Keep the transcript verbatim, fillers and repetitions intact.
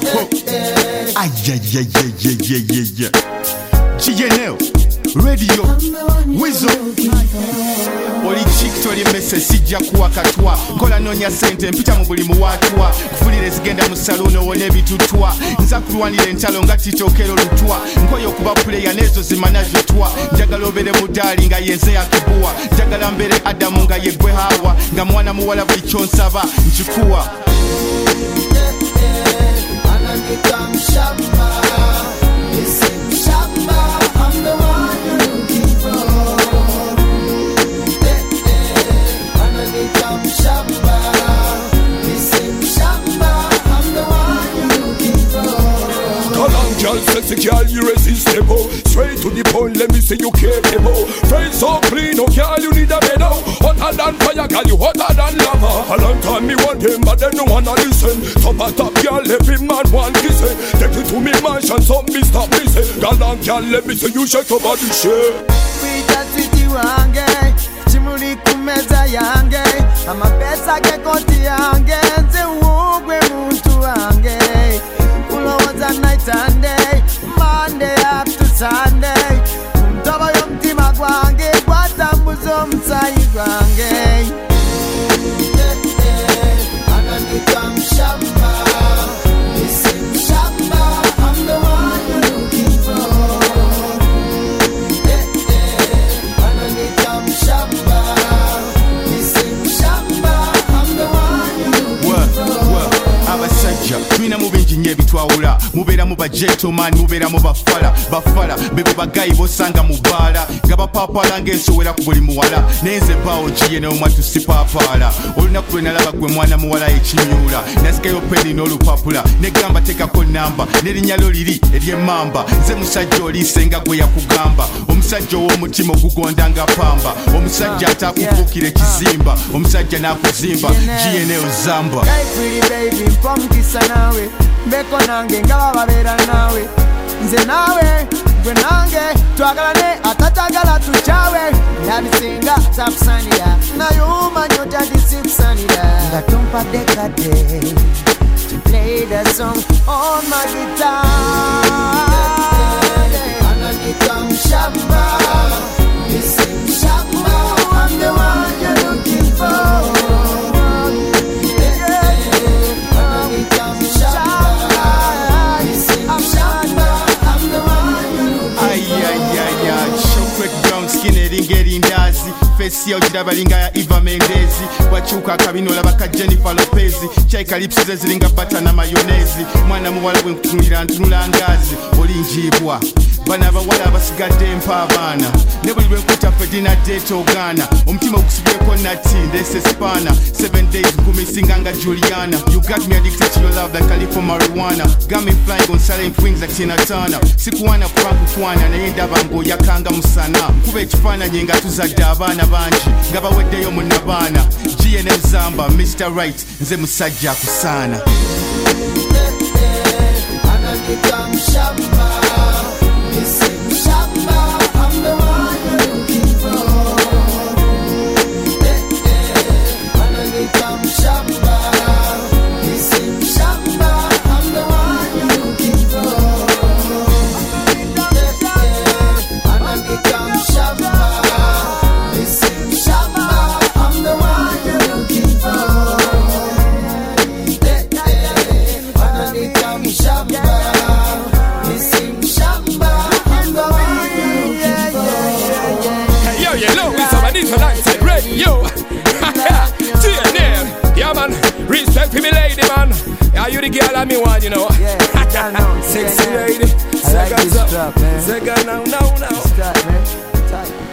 Ay, ay, ay, ay, ay, ay, ay, ay. G N L Radio Wizo Oli chick toli mese sijja kuwa katwa kola nonya sente mpita mu buli muwatwa kufulire zigenda mu saloon owone bitutwa nza kulwanira entalo nga titokero lutwa nkoyo kuba player nezo zimana zitwa njagala obere mudali nga yenze yakibua njagala mbere Adamu nga yegwe Hawa nga mwana muwala buli kyonsaba njikuwa Become Shamba, listen Shamba, I'm the one you're looking for. Eh, eh, wanna become Shamba, listen Shamba, I'm the one you're looking for. Come on, girl, sexy girl, irresistible. Straight to the point, let me see you capable. Face so clean, oh girl, you need a medal. Hotter than fire, girl, you hotter than lava. A long time me want him, but then no one a listen. Top a top, girl, every man want kissing. Take it to me mansion, some me stop missing. Girl, and girl, let me see you shake your body, shake. Wita twiti wange, chimuli kumeza yange. Ama pesa ke koti yange, nze uogwe muntu wange. Ulowaza night and day, Monday up to Sunday. Mtoba yo mtima gwange, kwatambuzo msayi gwange. Become Shamba, listen Shamba, I'm the one you're looking for. Eh, eh, wanna become Shamba, listen Shamba, I'm the one you're looking for. Abasajja twina mu bingi nnyo ebitwawula mubeera mu bagentleman mubeera mu bafala bafala bebo bagayi bosanga mu bbaala nga bapaapala ng'ensowera ku buli muwala naye nze baawo giye n'omwa tusipaapala olunaku lwe nalaba gwe mwana muwala ekimyula nasikayo peni n'olupapula negamba tekako namba n'erinnya lyo liri ery'emmamba nze musajja oliise nga gwe yakugamba omusajja ow'omutima ogugonda nga pamba omusajja ataakufuukira ekizimba omusajja n'akuzimba G N L Zamba. Mpomukisa nawe mbeko nange nga bababeera nawe nze nawe gwe nange twagalane atatagala tukyawe yabisinga takusanira naye omanyi otandisikusanira nga tompadde kadde to play the song on my guitar. Become Shamba, listen Shamba, I'm the one you're looking for. Ngerindazi face ya ujiraba linga ya Eva Mendes wachuka akabino olaba ka Jennifer Lopez chaika lips ze ziringa butter na mayonnaise mwana muwala bwe nkutunira ntunula ngazi olinjibwa bana bawala basigadde mpa abaana ne buli lwe nkuta fedina date ogana omutima ogusibyeko nati ndese spana seven days kumisinga nga Juliana. You got me addicted to your love like a leaf of marijuana, got me flying on silent wings like Tina Turner. Sikuwana kwangu kwana naye ndaba ngo yakanga musana kuba ekifaananyi nga tuzadde abaana bangi nga baweddeyo munnabaana. G N L Zamba, Mister Right, nze musajja akusaana. Become Shamba, listen Shamba, I'm the one you're looking for. Eh, eh, wanna become Shamba, listen Shamba, I'm the one you're looking for. Eh, eh, wanna become Shamba, listen Shamba, I'm the one you're looking for. Eh, eh, wanna become Shamba. Yo, G N L, yeah man, respect for me lady man. Yeah, you the girl I me want, you know. Yeah, I know. Sexy lady, I like this strap, man. Second now, now, now. Strap, man. Tight.